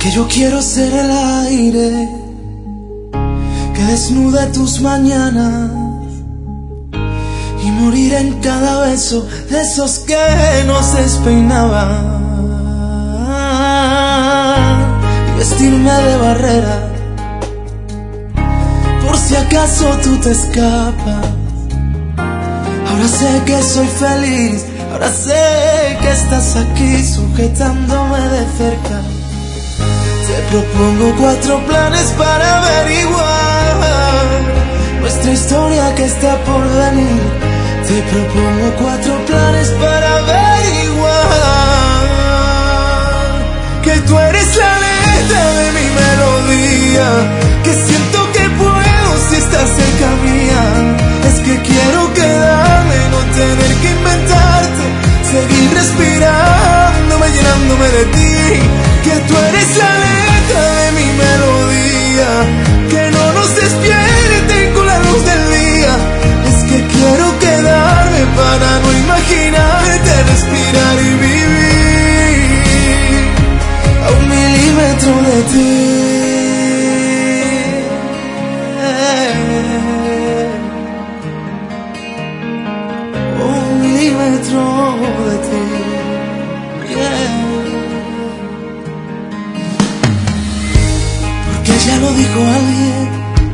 Que yo quiero ser el aire que desnude tus mañanas y morir en cada beso de esos que nos despeinaban, y vestirme de barrera por si acaso tú te escapas. Ahora sé que soy feliz, ahora sé que estás aquí sujetándome de cerca. Te propongo 4 planes para averiguar nuestra historia que está por venir. Te propongo 4 planes para averiguar que tú eres la letra de mi melodía, que siento que puedo si estás cerca mía. Es que quiero quedarme, no tener que inventarte, seguir respirándome, llenándome de ti. Que tú eres la letra de mi melodía, que no nos despierte con la luz del día. Es que quiero quedarme para no imaginarte, respirar y vivir a 1 milímetro de ti. A 1 milímetro de ti. Yeah. Ya lo dijo alguien,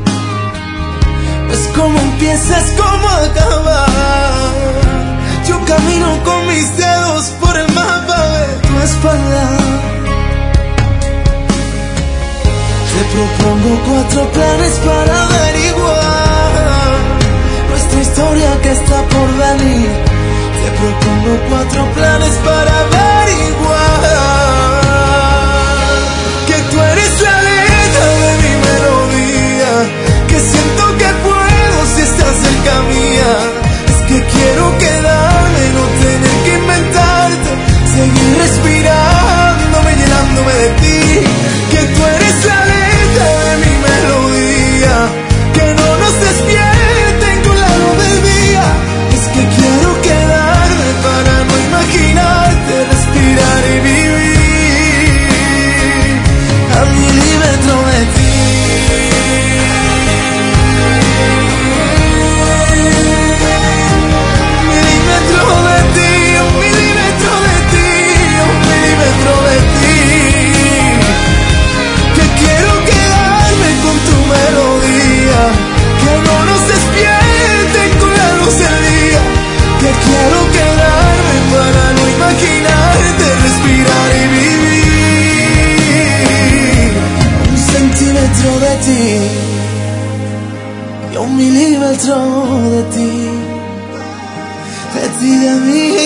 pues como empieza es como acabar. Yo camino con mis dedos por el mapa de tu espalda. Te propongo 4 planes para averiguar nuestra historia que está por venir. Te propongo 4 planes para averiguar que tú eres la de mi melodía, que siento que puedo si estás cerca mía. Es que quiero quedarme, no tener que inventarte, seguir respirándome, llenándome de ti. Que tú eres la letra de mi melodía, que no nos despierten con la luz del día. Es que quiero quedarme para no imaginarte, respirar y vivir a 1 milímetro de ti. De ti, y a 1 milímetro de ti, de mí.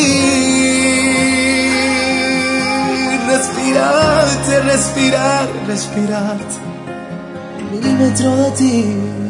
Respirarte, respirarte, 1 milímetro de ti.